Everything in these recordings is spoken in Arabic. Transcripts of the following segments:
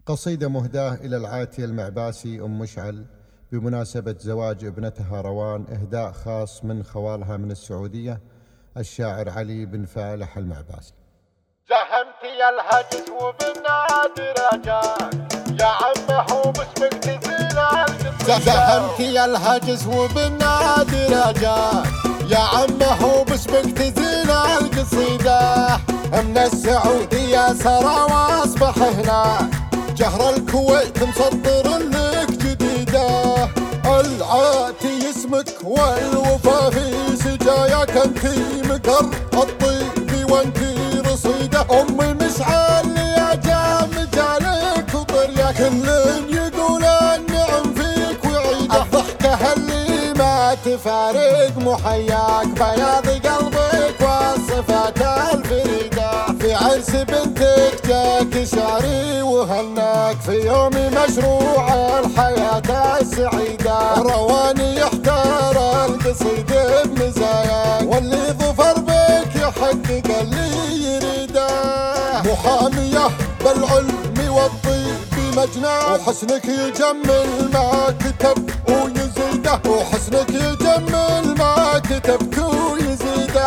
قصيدة مهداة إلى العاتية المعباسي أم مشعل بمناسبة زواج ابنتها روان، إهداء خاص من خوالها من السعودية الشاعر علي بن فالح المعباسي. زحمتي يا الهجس وبالنادر رجاك يا عم حوب اسمك تزين القصيدة. زحمتي يا الهجس وبالنادر رجاك يا عم حوب اسمك تزين القصيدة. من السعودية سرى واصبح هناك جهر الكويت مصدر لك جديدة. العاتي اسمك والوفا في سجاياك، انتي مقر الطيب وانتي رصيدة. أم مشعل يا جام جالك وطريا كل يقول النعم فيك وعيدة. الضحكة اللي ما تفارق محياك بياض قلبك والصفات الفريدة. في عرس بنتك جاك شعري وهناك في يوم مشروع الحياة السعيدة. رواني يحتار القصيد بمزاياك واللي ظفر بك يحقق اللي يريده. محامية بالعلم والطيب مجناه وحسنك يجمل ما كتب ويزيده. وحسنك يجمل ما كتبك ويزيده.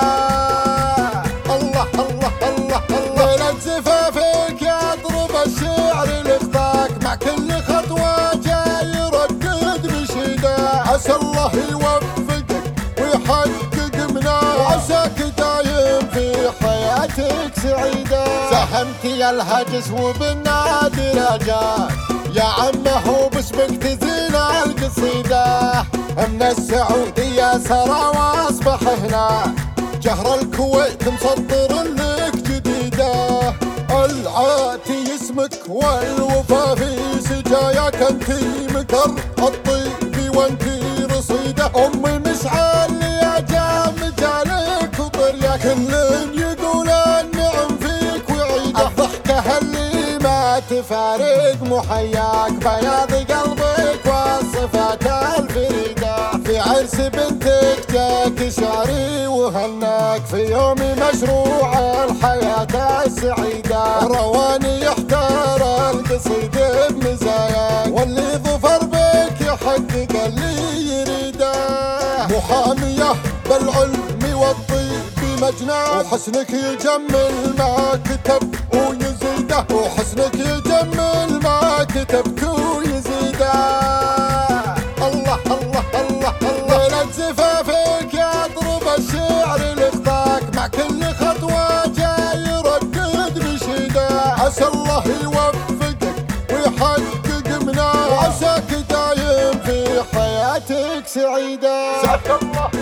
الله الله الله الله ليلة زفافك يضرب الشعر لخطاك مع كل خطوة جاي يردد بشدة. عسى الله يوفقك ويحقق مناه وعساك دايم في حياتك سعيدة. زحمتي يا الهجس وبالنادر رجاك يا عم هو باسمك تزين القصيدة. من السعودية سرى واصبح هناك جهر الكويت مصدر لك جديدة. العاتي اسمك والوفا في سجاياك، انتي مقر الطيب وانتي رصيدة. أم مشعل يا جام جالك وطريا كل يقول النعم فيك وعيدة. الضحكة اللي ما تفارق محياك بياض قلبك والصفات الفريدة. في عرس بنتك جاك شعري وهناك في يوم مشروع الحياة السعيدة. رواني يحتار القصيد بمزاياك واللي ظفر بك يحقق اللي يريده. محامية بالعلم والطيب مجناه وحسنك يجمل ما كتب ويزيده. وحسنك يجمل ما كتبك ويزيده. الله الله الله الله ليلة زفافك يضرب الشعر لخطاك مع كل خطوة جاي يردد بشدة. عسى الله يوفقك ويحقق مناه وعساك دايم في حياتك سعيدة.